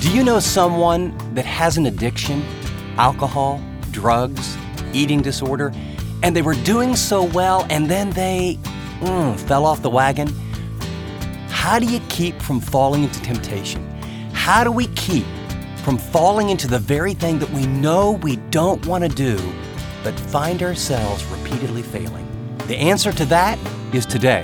Do you know someone that has an addiction, alcohol, drugs, eating disorder, and they were doing so well and then they fell off the wagon? How do you keep from falling into temptation? How do we keep from falling into the very thing that we know we don't want to do, but find ourselves repeatedly failing? The answer to that is today.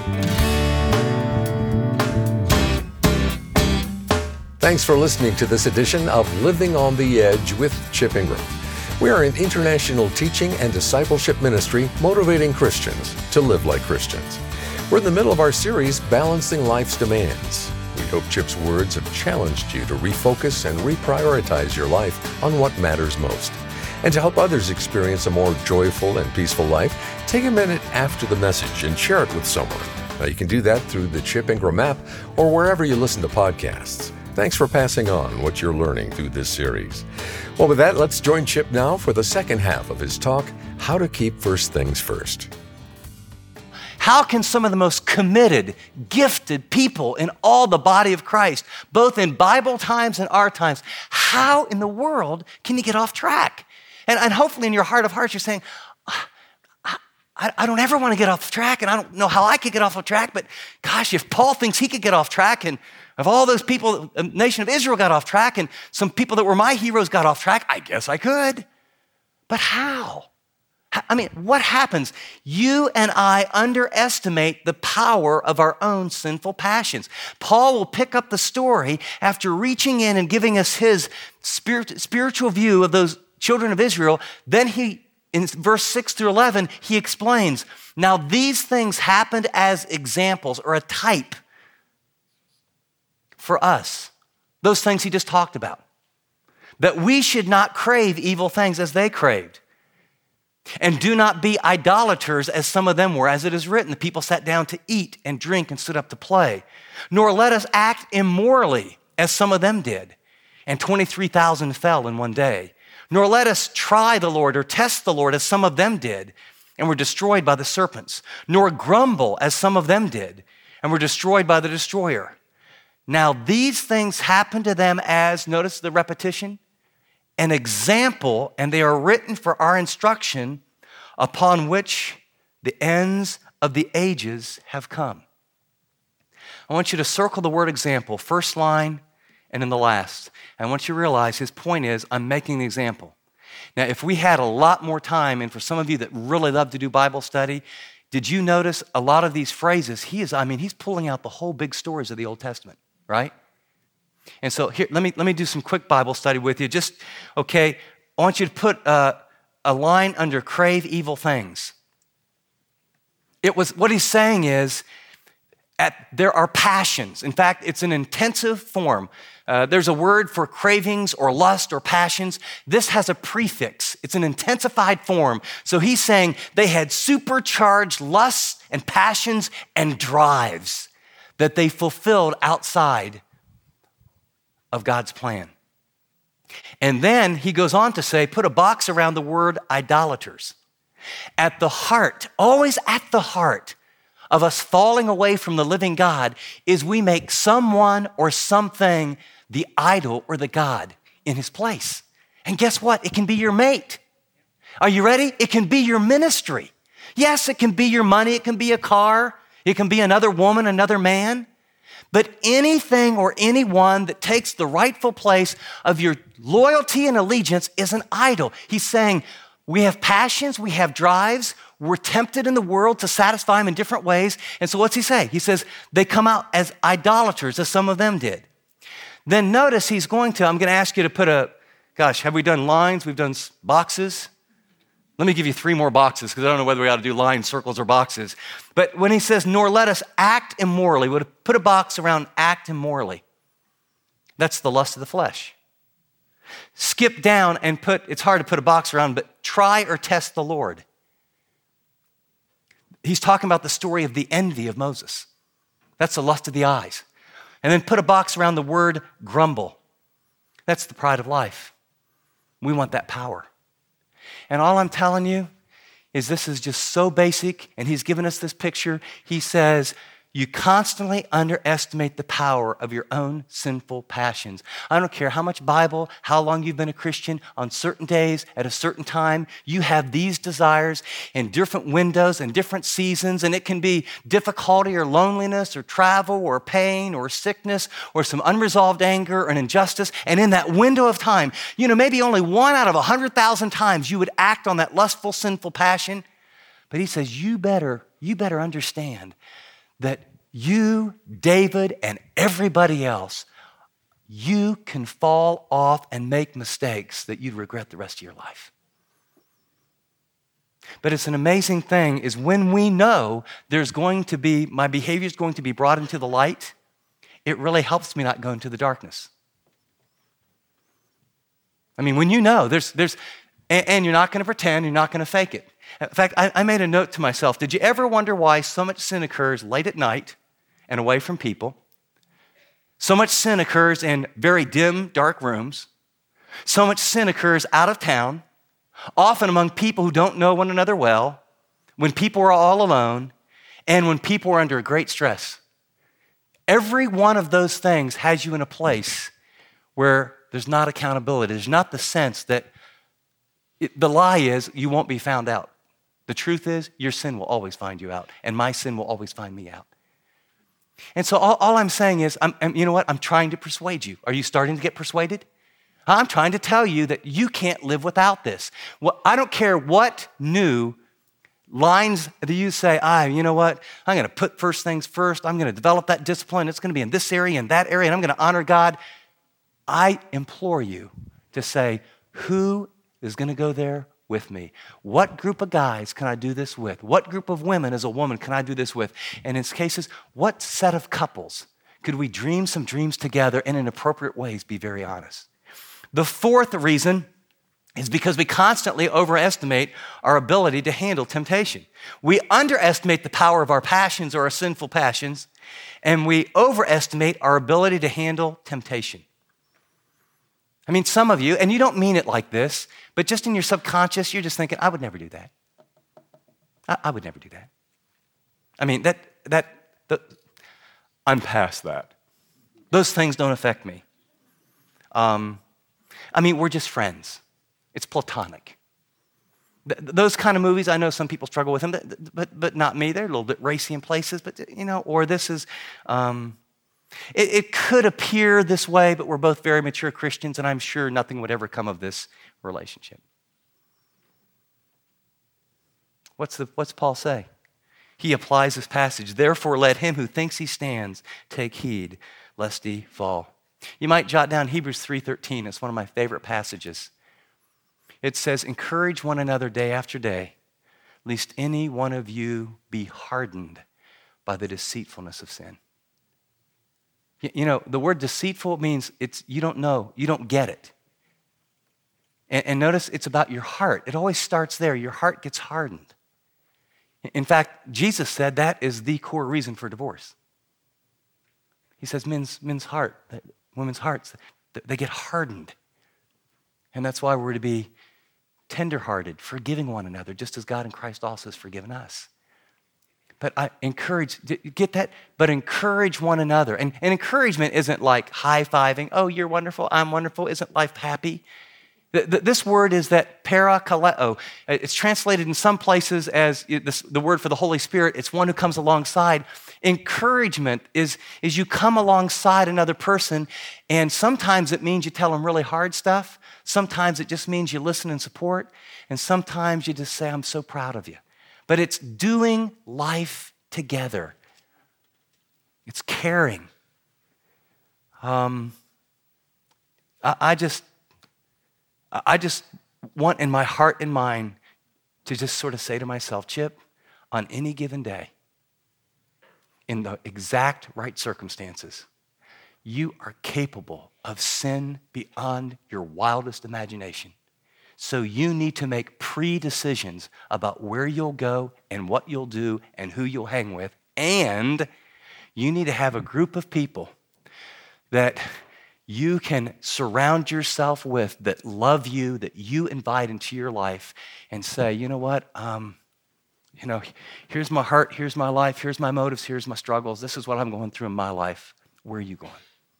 Thanks for listening to this edition of Living on the Edge with Chip Ingram. We are an international teaching and discipleship ministry motivating Christians to live like Christians. We're in the middle of our series, Balancing Life's Demands. We hope Chip's words have challenged you to refocus and reprioritize your life on what matters most. And to help others experience a more joyful and peaceful life, take a minute after the message and share it with someone. Now, you can do that through the Chip Ingram app or wherever you listen to podcasts. Thanks for passing on what you're learning through this series. Well, with that, let's join Chip now for the second half of his talk, How to Keep First Things First. How can some of the most committed, gifted people in all the body of Christ, both in Bible times and our times, how in the world can you get off track? And hopefully in your heart of hearts, you're saying, I don't ever want to get off track, and I don't know how I could get off of track, but gosh, if Paul thinks he could get off track, and if all those people, the nation of Israel got off track, and some people that were my heroes got off track, I guess I could. But how? I mean, what happens? You and I underestimate the power of our own sinful passions. Paul will pick up the story after reaching in and giving us his spiritual view of those children of Israel. Then in verse 6 through 11, he explains, now these things happened as examples or a type for us. Those things he just talked about. That we should not crave evil things as they craved. And do not be idolaters as some of them were, as it is written, the people sat down to eat and drink and stood up to play. Nor let us act immorally as some of them did. And 23,000 fell in one day. Nor let us try the Lord or test the Lord as some of them did and were destroyed by the serpents. Nor grumble as some of them did and were destroyed by the destroyer. Now these things happened to them as, notice the repetition, an example, and they are written for our instruction, upon which the ends of the ages have come. I want you to circle the word example, first line and in the last. I want you to realize his point is, I'm making the example. Now, if we had a lot more time, and for some of you that really love to do Bible study, did you notice a lot of these phrases? He's pulling out the whole big stories of the Old Testament, right? And so here, let me do some quick Bible study with you. I want you to put a line under crave evil things. What he's saying is, there are passions. In fact, it's an intensive form. There's a word for cravings or lust or passions. This has a prefix. It's an intensified form. So he's saying they had supercharged lusts and passions and drives that they fulfilled outside of God's plan. And then he goes on to say, put a box around the word idolaters. At the heart, always at the heart of us falling away from the living God is we make someone or something the idol or the God in his place. And guess what? It can be your mate. Are you ready? It can be your ministry. Yes, it can be your money. It can be a car. It can be another woman, another man. But anything or anyone that takes the rightful place of your loyalty and allegiance is an idol. He's saying we have passions, we have drives, we're tempted in the world to satisfy them in different ways. And so what's he say? He says they come out as idolaters, as some of them did. Then notice I'm going to ask you to put have we done lines? We've done boxes. Let me give you 3 more boxes because I don't know whether we ought to do lines, circles, or boxes. But when he says, nor let us act immorally, would put a box around act immorally. That's the lust of the flesh. Skip down and it's hard to put a box around, but try or test the Lord. He's talking about the story of the envy of Moses. That's the lust of the eyes. And then put a box around the word grumble. That's the pride of life. We want that power. And all I'm telling you is this is just so basic, and he's given us this picture. He says, you constantly underestimate the power of your own sinful passions. I don't care how much Bible, how long you've been a Christian, on certain days, at a certain time, you have these desires in different windows and different seasons, and it can be difficulty or loneliness or travel or pain or sickness or some unresolved anger or an injustice. And in that window of time, maybe only 1 out of 100,000 times you would act on that lustful, sinful passion. But he says, you better understand that you, David, and everybody else, you can fall off and make mistakes that you'd regret the rest of your life. But it's an amazing thing is when we know my behavior is going to be brought into the light, it really helps me not go into the darkness. I mean, when you know, and you're not going to pretend, you're not going to fake it. In fact, I made a note to myself. Did you ever wonder why so much sin occurs late at night and away from people? So much sin occurs in very dim, dark rooms. So much sin occurs out of town, often among people who don't know one another well, when people are all alone, and when people are under great stress. Every one of those things has you in a place where there's not accountability. There's not the sense that the lie is you won't be found out. The truth is your sin will always find you out, and my sin will always find me out. And so all I'm saying is, I'm trying to persuade you. Are you starting to get persuaded? I'm trying to tell you that you can't live without this. Well, I don't care what new lines that you say, you know what? I'm going to put first things first. I'm going to develop that discipline. It's going to be in this area and that area, and I'm going to honor God. I implore you to say, who is going to go there with me? What group of guys can I do this with? What group of women as a woman can I do this with? And in cases, what set of couples could we dream some dreams together and in appropriate ways be very honest? The fourth reason is because we constantly overestimate our ability to handle temptation. We underestimate the power of our passions or our sinful passions, and we overestimate our ability to handle temptation. I mean, some of you, and you don't mean it like this, but just in your subconscious, you're just thinking, I would never do that. I would never do that. I mean, I'm past that. Those things don't affect me. We're just friends. It's platonic. Those kind of movies, I know some people struggle with them, but not me. They're a little bit racy in places, but or this is, it could appear this way, but we're both very mature Christians, and I'm sure nothing would ever come of this relationship. What's Paul say? He applies this passage, therefore let him who thinks he stands take heed lest he fall. You might jot down Hebrews 3:13. It's one of my favorite passages. It says, encourage one another day after day, lest any one of you be hardened by the deceitfulness of sin. The word deceitful means you don't know, you don't get it. And notice it's about your heart. It always starts there. Your heart gets hardened. In fact, Jesus said that is the core reason for divorce. He says women's hearts, they get hardened. And that's why we're to be tenderhearted, forgiving one another, just as God in Christ also has forgiven us. But I encourage, get that? But encourage one another. And encouragement isn't like high-fiving, oh, you're wonderful, I'm wonderful, isn't life happy? This word is that parakaleo. It's translated in some places as the word for the Holy Spirit. It's one who comes alongside. Encouragement is you come alongside another person, and sometimes it means you tell them really hard stuff. Sometimes it just means you listen and support, and sometimes you just say, I'm so proud of you. But it's doing life together. It's caring. I just want in my heart and mind to just sort of say to myself, Chip, on any given day, in the exact right circumstances, you are capable of sin beyond your wildest imagination. So you need to make pre-decisions about where you'll go and what you'll do and who you'll hang with. And you need to have a group of people that you can surround yourself with, that love you, that you invite into your life and say, you know what, You know, here's my heart, here's my life, here's my motives, here's my struggles. This is what I'm going through in my life. Where are you going?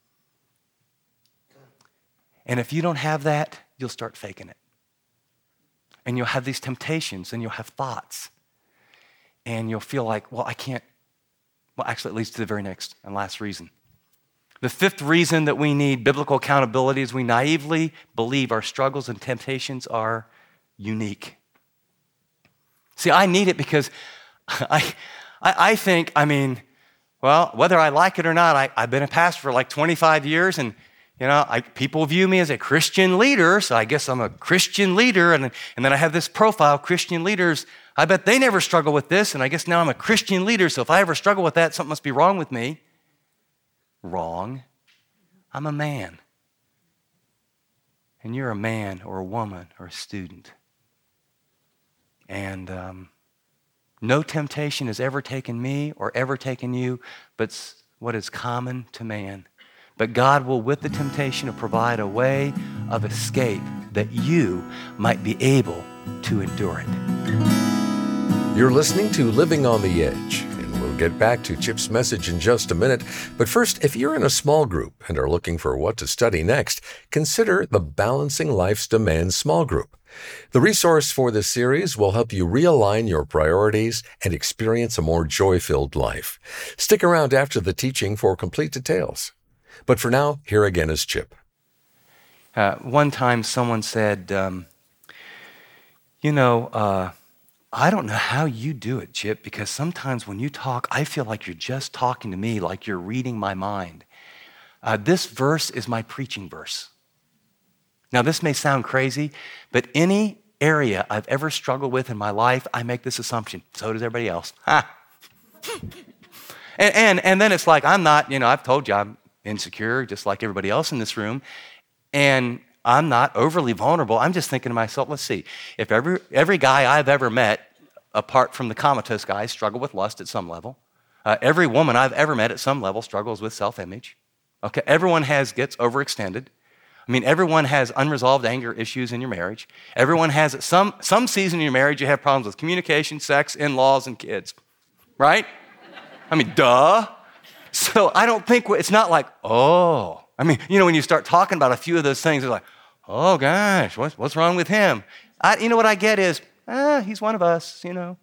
And if you don't have that, you'll start faking it. And you'll have these temptations and you'll have thoughts. And you'll feel like, well, I can't. Well, actually, it leads to the very next and last reason. The fifth reason that we need biblical accountability is we naively believe our struggles and temptations are unique. See, I need it because I think, well, whether I like it or not, I've been a pastor for like 25 years, and people view me as a Christian leader, so I guess I'm a Christian leader, and then I have this profile, Christian leaders. I bet they never struggle with this, and I guess now I'm a Christian leader, so if I ever struggle with that, something must be wrong with me. Wrong. I'm a man. And you're a man or a woman or a student. And no temptation has ever taken me or ever taken you, but what is common to man. But God will, with the temptation, provide a way of escape that you might be able to endure it. You're listening to Living on the Edge, and we'll get back to Chip's message in just a minute. But first, if you're in a small group and are looking for what to study next, consider the Balancing Life's Demands small group. The resource for this series will help you realign your priorities and experience a more joy-filled life. Stick around after the teaching for complete details. But for now, here again is Chip. One time someone said, I don't know how you do it, Chip, because sometimes when you talk, I feel like you're just talking to me, like you're reading my mind. This verse is my preaching verse. Now, this may sound crazy, but any area I've ever struggled with in my life, I make this assumption. So does everybody else. And then it's like, I'm not, I've told you I'm insecure, just like everybody else in this room, and I'm not overly vulnerable. I'm just thinking to myself, let's see, if every guy I've ever met, apart from the comatose guys, struggle with lust at some level. Every woman I've ever met at some level struggles with self-image. Okay, everyone gets overextended. Everyone has unresolved anger issues in your marriage. Everyone has, at some season in your marriage, you have problems with communication, sex, in-laws, and kids, right? Duh. So I don't think, it's not like, when you start talking about a few of those things, it's like, oh gosh, what's wrong with him? What I get is, he's one of us, and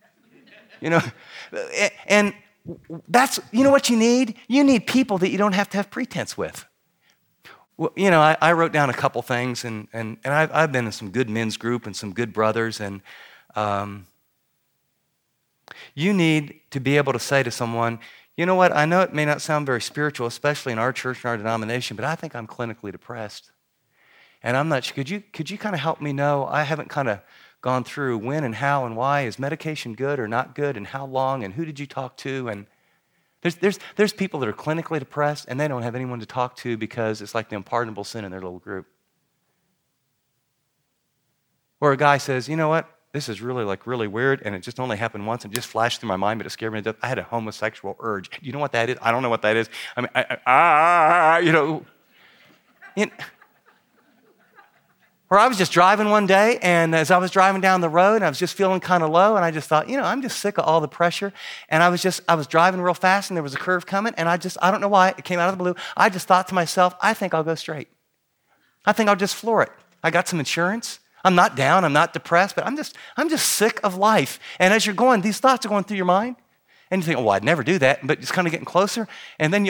that's, what you need? You need people that you don't have to have pretense with. Well, I wrote down a couple things, and I've been in some good men's group and some good brothers, and you need to be able to say to someone, you know what, I know it may not sound very spiritual, especially in our church and our denomination, but I think I'm clinically depressed. And I'm not sure, could you kind of help me know? I haven't kind of gone through when and how and why. Is medication good or not good, and how long, and who did you talk to? And there's people that are clinically depressed and they don't have anyone to talk to because it's like the unpardonable sin in their little group. Or a guy says, you know what, this is really weird, and it just only happened once, and it just flashed through my mind, but it scared me to death. I had a homosexual urge. Do you know what that is? I don't know what that is. Or I was just driving one day, and as I was driving down the road, I was just feeling kind of low, and I just thought, I'm just sick of all the pressure. And I was driving real fast, and there was a curve coming, and I don't know why, it came out of the blue. I just thought to myself, I think I'll go straight. I think I'll just floor it. I got some insurance. I'm not down, I'm not depressed, but I'm just sick of life. And as you're going, these thoughts are going through your mind, and you think, oh, I'd never do that, but it's kind of getting closer. And then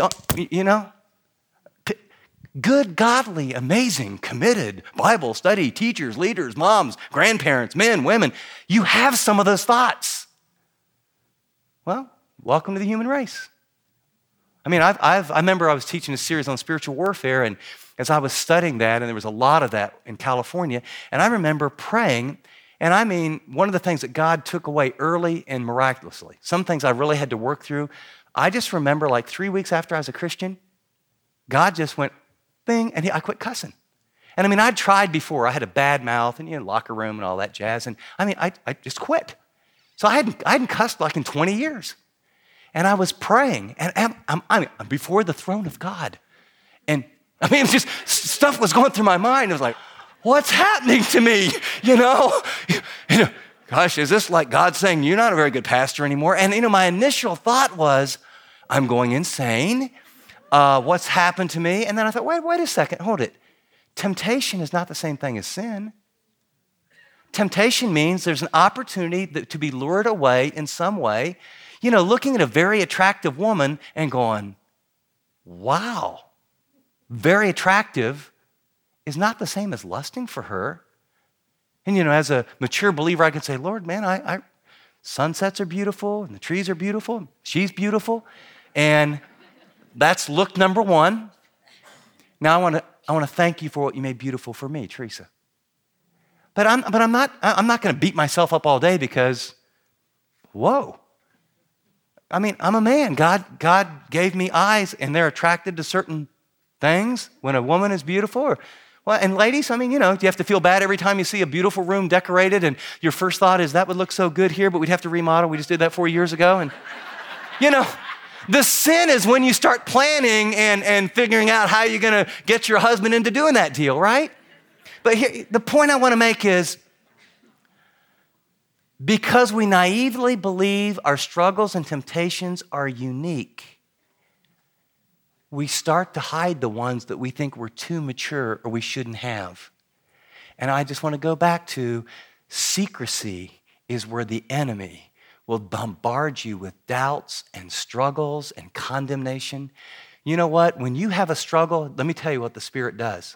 good, godly, amazing, committed Bible study teachers, leaders, moms, grandparents, men, women, you have some of those thoughts. Well, welcome to the human race. I remember I was teaching a series on spiritual warfare, and as I was studying that, and there was a lot of that in California, and I remember praying, and one of the things that God took away early and miraculously, some things I really had to work through, I just remember like 3 weeks after I was a Christian, God just went, thing, and I quit cussing. And I'd tried before. I had a bad mouth and locker room and all that jazz. And I just quit. So I hadn't cussed like in 20 years. And I was praying, and I'm before the throne of God. And just stuff was going through my mind. It was like, what's happening to me? gosh, is this like God saying, you're not a very good pastor anymore? And my initial thought was, I'm going insane. What's happened to me? And then I thought, wait a second, hold it. Temptation is not the same thing as sin. Temptation means there's an opportunity to be lured away in some way. Looking at a very attractive woman and going, wow, very attractive is not the same as lusting for her. And as a mature believer, I can say, Lord, man, sunsets are beautiful and the trees are beautiful. She's beautiful. And that's look number one. Now I want to thank you for what you made beautiful for me, Teresa. But I'm not going to beat myself up all day because, whoa. I'm a man. God gave me eyes and they're attracted to certain things when a woman is beautiful. And ladies, do you have to feel bad every time you see a beautiful room decorated and your first thought is that would look so good here, but we'd have to remodel. We just did that 4 years ago. And, the sin is when you start planning and figuring out how you're going to get your husband into doing that deal, right? But here, the point I want to make is because we naively believe our struggles and temptations are unique, we start to hide the ones that we think we're too mature or we shouldn't have. And I just want to go back to secrecy is where the enemy will bombard you with doubts and struggles and condemnation. You know what? When you have a struggle, let me tell you what the Spirit does.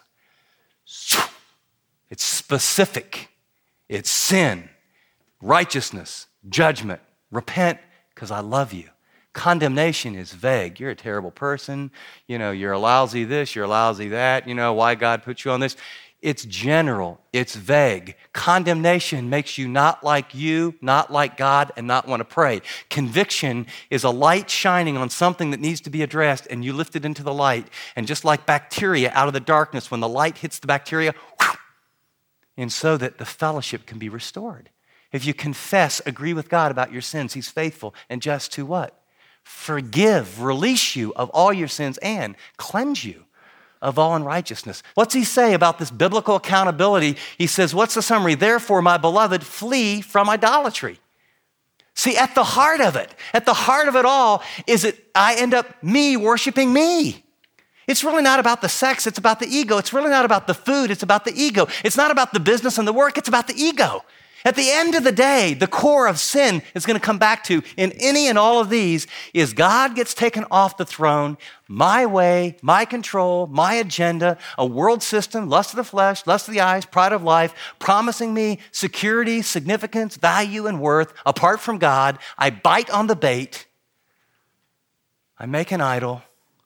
It's specific. It's sin, righteousness, judgment. Repent because I love you. Condemnation is vague. You're a terrible person. You're a lousy this, you're a lousy that. Why God put you on this. It's general. It's vague. Condemnation makes you not like God, and not want to pray. Conviction is a light shining on something that needs to be addressed, and you lift it into the light. And just like bacteria out of the darkness, when the light hits the bacteria, and so that the fellowship can be restored. If you confess, agree with God about your sins, He's faithful and just to what? Forgive, release you of all your sins, and cleanse you of all unrighteousness. What's he say about this biblical accountability? He says, what's the summary? Therefore, my beloved, flee from idolatry. See, at the heart of it all, is that I end up me worshiping me. It's really not about the sex, it's about the ego. It's really not about the food, it's about the ego. It's not about the business and the work, it's about the ego. At the end of the day, the core of sin is going to come back to, in any and all of these, is God gets taken off the throne, my way, my control, my agenda, a world system, lust of the flesh, lust of the eyes, pride of life, promising me security, significance, value, and worth apart from God. I bite on the bait. I make an idol.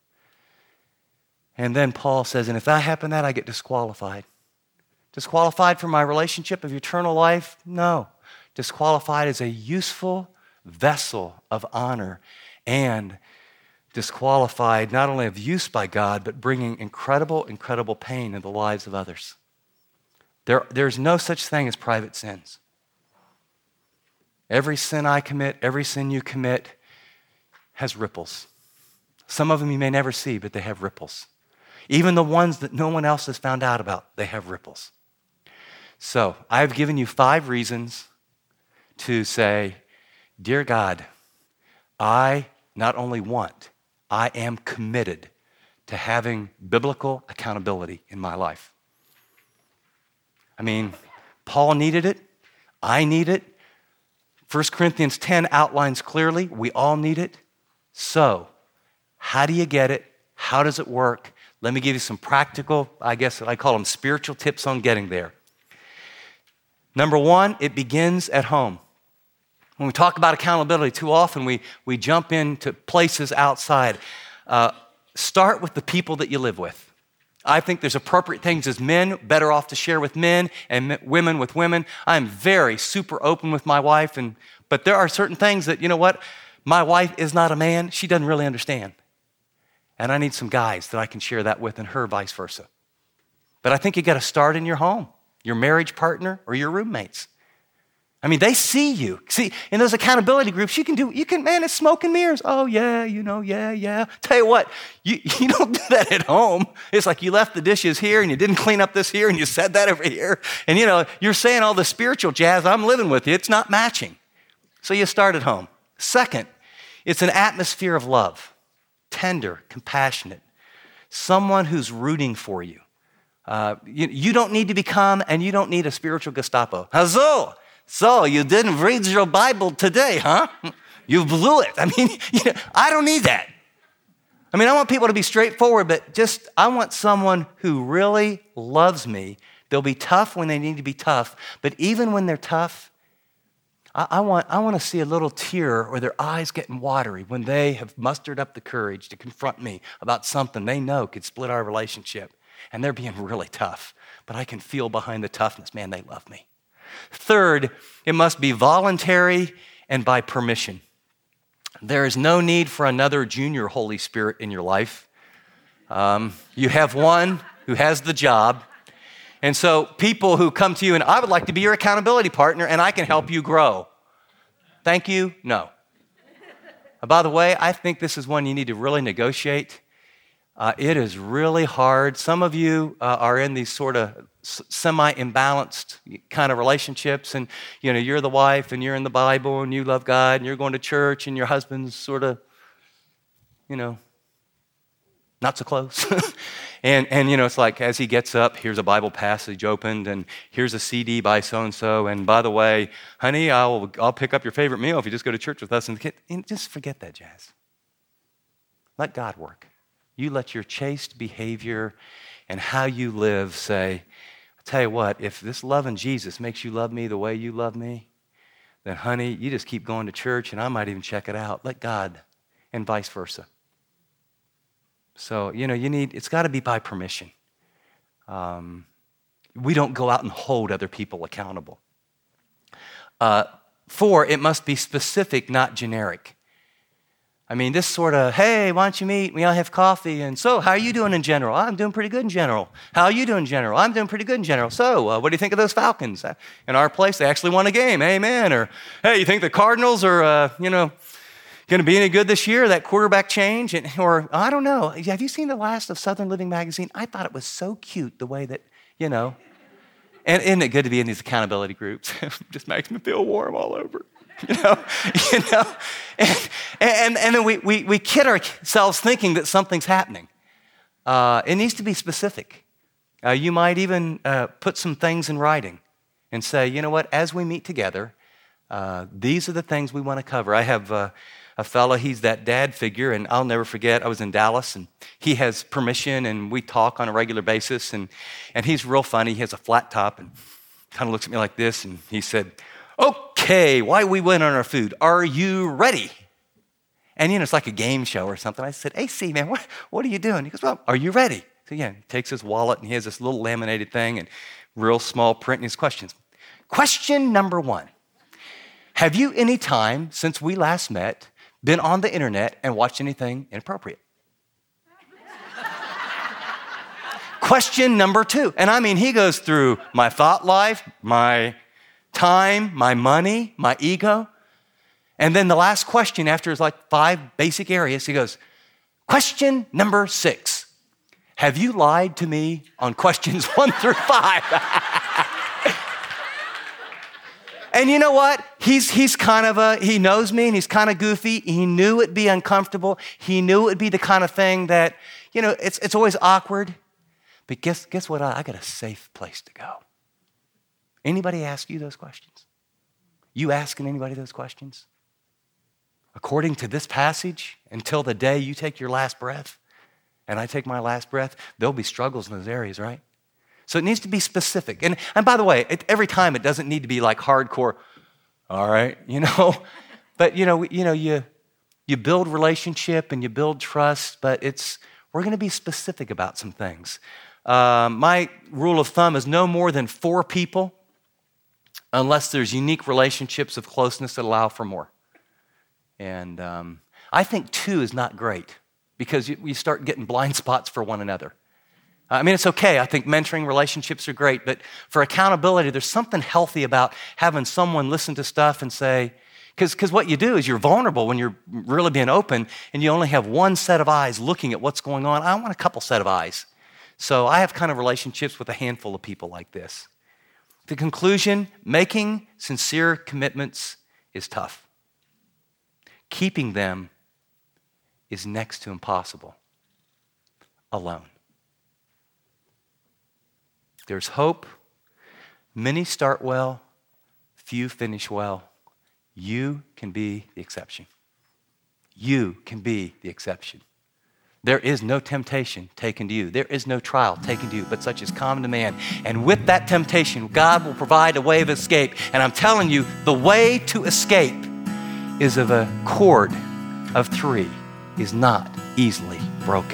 And then Paul says, and if that happened, I get disqualified. Disqualified from my relationship of eternal life? No. Disqualified as a useful vessel of honor, and disqualified not only of use by God, but bringing incredible, incredible pain in the lives of others. There's no such thing as private sins. Every sin I commit, every sin you commit has ripples. Some of them you may never see, but they have ripples. Even the ones that no one else has found out about, they have ripples. So I've given you 5 reasons to say, dear God, I not only want, I am committed to having biblical accountability in my life. Paul needed it. I need it. 1 Corinthians 10 outlines clearly, we all need it. So, how do you get it? How does it work? Let me give you some practical, I call them spiritual tips on getting there. Number 1, it begins at home. When we talk about accountability, too often we jump into places outside. Start with the people that you live with. I think there's appropriate things as men, better off to share with men, and women with women. I'm very super open with my wife, but there are certain things that, my wife is not a man, she doesn't really understand. And I need some guys that I can share that with, and her vice versa. But I think you got to start in your home, your marriage partner, or your roommates. I mean, they see you. See, in those accountability groups, man, it's smoke and mirrors. Oh, yeah, yeah. Tell you what, you don't do that at home. It's like you left the dishes here and you didn't clean up this here and you said that over here. And, you're saying all the spiritual jazz, I'm living with you. It's not matching. So you start at home. Second, it's an atmosphere of love, tender, compassionate, someone who's rooting for you. You don't need to become, and you don't need a spiritual Gestapo. Hazo! So you didn't read your Bible today, huh? You blew it. I mean, I don't need that. I mean, I want people to be straightforward, but I want someone who really loves me. They'll be tough when they need to be tough, but even when they're tough, I want to see a little tear or their eyes getting watery when they have mustered up the courage to confront me about something they know could split our relationship, and they're being really tough, but I can feel behind the toughness, man, they love me. Third, it must be voluntary and by permission. There is no need for another junior Holy Spirit in your life. You have one who has the job. And so people who come to you and I would like to be your accountability partner and I can help you grow. Thank you, no. By the way, I think this is one you need to really negotiate. It is really hard. Some of you are in these sort of semi-imbalanced kind of relationships, and you're the wife and you're in the Bible and you love God and you're going to church and your husband's sort of, not so close. and it's like as he gets up, here's a Bible passage opened and here's a CD by so-and-so, and by the way, honey, I'll pick up your favorite meal if you just go to church with us. And just forget that jazz. Let God work. You let your chaste behavior and how you live say, I'll tell you what, if this loving Jesus makes you love me the way you love me, then honey, you just keep going to church and I might even check it out. Let God, and vice versa. So, it's got to be by permission. We don't go out and hold other people accountable. 4, it must be specific, not generic. I mean, this sort of, hey, why don't you meet? We all have coffee. And so, how are you doing in general? I'm doing pretty good in general. How are you doing in general? I'm doing pretty good in general. So, what do you think of those Falcons? In our place, they actually won a game. Amen. Or, hey, you think the Cardinals are, going to be any good this year? That quarterback change? Or, I don't know. Have you seen the last of Southern Living magazine? I thought it was so cute the way that, And isn't it good to be in these accountability groups? It just makes me feel warm all over. And then we kid ourselves thinking that something's happening. It needs to be specific. You might even put some things in writing and say, you know what, as we meet together, these are the things we want to cover. I have a fella, he's that dad figure, and I'll never forget, I was in Dallas, and he has permission, and we talk on a regular basis, and he's real funny. He has a flat top and kind of looks at me like this, and he said, okay, why we went on our food? Are you ready? And it's like a game show or something. I said, hey, C, man, what are you doing? He goes, well, are you ready? So he takes his wallet and he has this little laminated thing and real small print in his questions. Question number 1. Have you any time since we last met been on the internet and watched anything inappropriate? Question number 2. And I mean, he goes through my thought life, my time, my money, my ego. And then the last question after is like 5 basic areas. He goes, question number 6. Have you lied to me on questions 1 through 5? And you know what? He's kind of he knows me and he's kind of goofy. He knew it'd be uncomfortable. He knew it'd be the kind of thing that, it's always awkward. But guess what? I got a safe place to go. Anybody ask you those questions? You asking anybody those questions? According to this passage, until the day you take your last breath and I take my last breath, there'll be struggles in those areas, right? So it needs to be specific. And by the way, every time it doesn't need to be like hardcore, all right, But, you build relationship and you build trust, but we're going to be specific about some things. My rule of thumb is no more than 4 people unless there's unique relationships of closeness that allow for more. And I think 2 is not great because you start getting blind spots for one another. I mean, it's okay. I think mentoring relationships are great, but for accountability, there's something healthy about having someone listen to stuff and say, because what you do is you're vulnerable when you're really being open and you only have one set of eyes looking at what's going on. I want a couple set of eyes. So I have kind of relationships with a handful of people like this. The conclusion, making sincere commitments is tough. Keeping them is next to impossible alone. There's hope. Many start well, few finish well. You can be the exception. You can be the exception. There is no temptation taken to you. There is no trial taken to you, but such is common to man. And with that temptation, God will provide a way of escape. And I'm telling you, the way to escape is of a cord of 3 is not easily broken.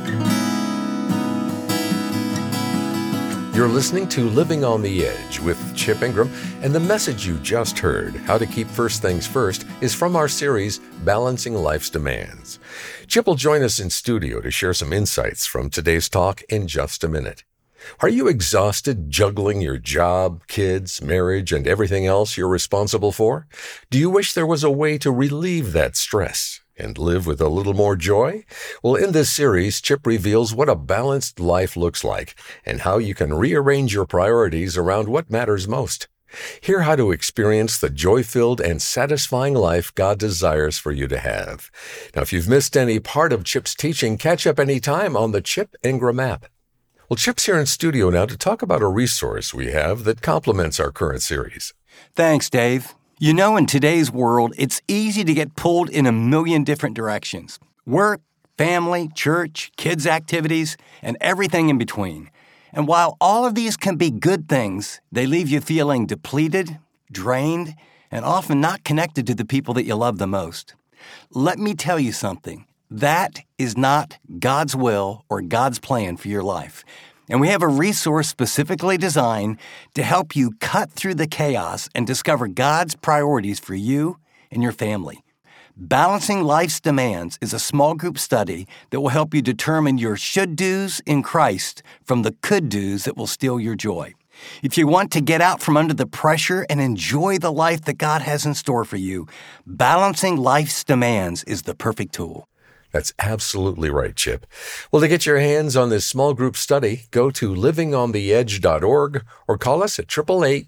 You're listening to Living on the Edge with Chip Ingram, and the message you just heard, How to Keep First Things First, is from our series, Balancing Life's Demands. Chip will join us in studio to share some insights from today's talk in just a minute. Are you exhausted juggling your job, kids, marriage, and everything else you're responsible for? Do you wish there was a way to relieve that stress and live with a little more joy? Well, in this series, Chip reveals what a balanced life looks like and how you can rearrange your priorities around what matters most. Hear how to experience the joy-filled and satisfying life God desires for you to have. Now, if you've missed any part of Chip's teaching, catch up anytime on the Chip Ingram app. Well, Chip's here in studio now to talk about a resource we have that complements our current series. Thanks, Dave. You know, in today's world, it's easy to get pulled in a million different directions. Work, family, church, kids' activities, and everything in between. And while all of these can be good things, they leave you feeling depleted, drained, and often not connected to the people that you love the most. Let me tell you something. That is not God's will or God's plan for your life. And we have a resource specifically designed to help you cut through the chaos and discover God's priorities for you and your family. Balancing Life's Demands is a small group study that will help you determine your should-dos in Christ from the could-dos that will steal your joy. If you want to get out from under the pressure and enjoy the life that God has in store for you, Balancing Life's Demands is the perfect tool. That's absolutely right, Chip. Well, to get your hands on this small group study, go to livingontheedge.org or call us at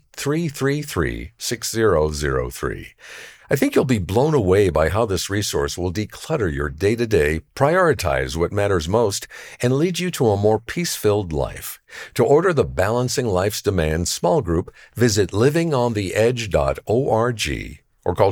888-333-6003. I think you'll be blown away by how this resource will declutter your day-to-day, prioritize what matters most, and lead you to a more peace-filled life. To order the Balancing Life's Demands small group, visit livingontheedge.org or call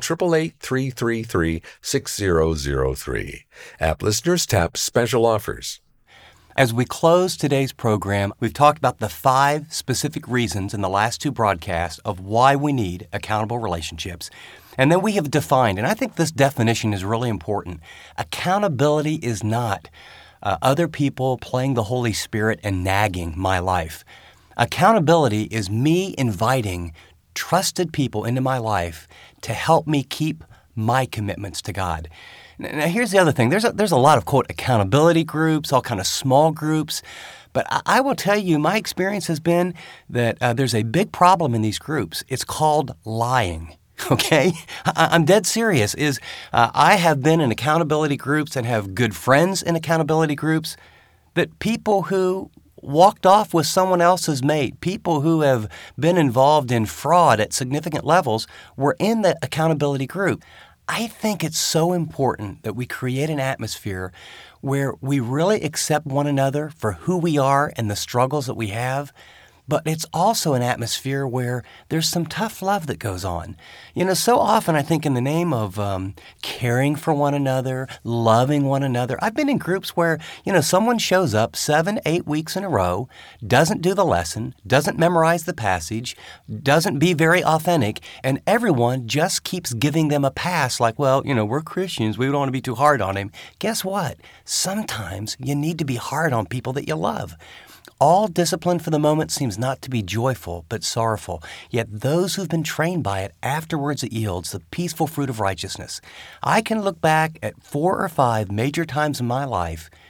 888-333-6003. App listeners tap special offers. As we close today's program, we've talked about the 5 specific reasons in the last 2 broadcasts of why we need accountable relationships. And then we have defined, and I think this definition is really important, accountability is not other people playing the Holy Spirit and nagging my life. Accountability is me inviting trusted people into my life to help me keep my commitments to God. Now, here's the other thing. There's a lot of, quote, accountability groups, all kind of small groups. But I will tell you, my experience has been that there's a big problem in these groups. It's called lying. Okay? I'm dead serious. I have been in accountability groups and have good friends in accountability groups, but people who walked off with someone else's mate, people who have been involved in fraud at significant levels were in the accountability group. I think it's so important that we create an atmosphere where we really accept one another for who we are and the struggles that we have. But it's also an atmosphere where there's some tough love that goes on. You know, so often I think in the name of caring for one another, loving one another, I've been in groups where, someone shows up 7, 8 weeks in a row, doesn't do the lesson, doesn't memorize the passage, doesn't be very authentic, and everyone just keeps giving them a pass like, well, we're Christians, we don't want to be too hard on him. Guess what? Sometimes you need to be hard on people that you love. All discipline for the moment seems not to be joyful, but sorrowful. Yet those who've been trained by it, afterwards it yields the peaceful fruit of righteousness. I can look back at 4 or 5 major times in my life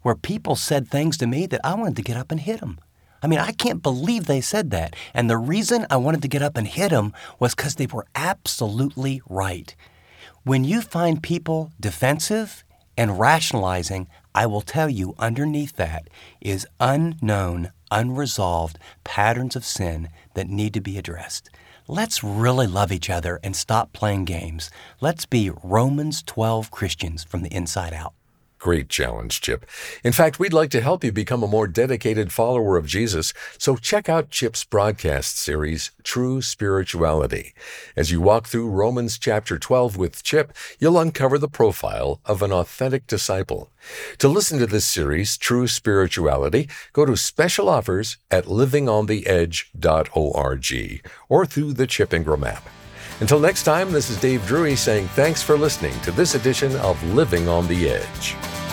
where people said things to me that I wanted to get up and hit them. I mean, I can't believe they said that. And the reason I wanted to get up and hit them was because they were absolutely right. When you find people defensive and rationalizing, I will tell you underneath that is unknown, unresolved patterns of sin that need to be addressed. Let's really love each other and stop playing games. Let's be Romans 12 Christians from the inside out. Great challenge, Chip. In fact, we'd like to help you become a more dedicated follower of Jesus, so check out Chip's broadcast series, True Spirituality. As you walk through Romans chapter 12 with Chip, you'll uncover the profile of an authentic disciple. To listen to this series, True Spirituality, go to special offers at livingontheedge.org or through the Chip Ingram app. Until next time, this is Dave Drury saying thanks for listening to this edition of Living on the Edge.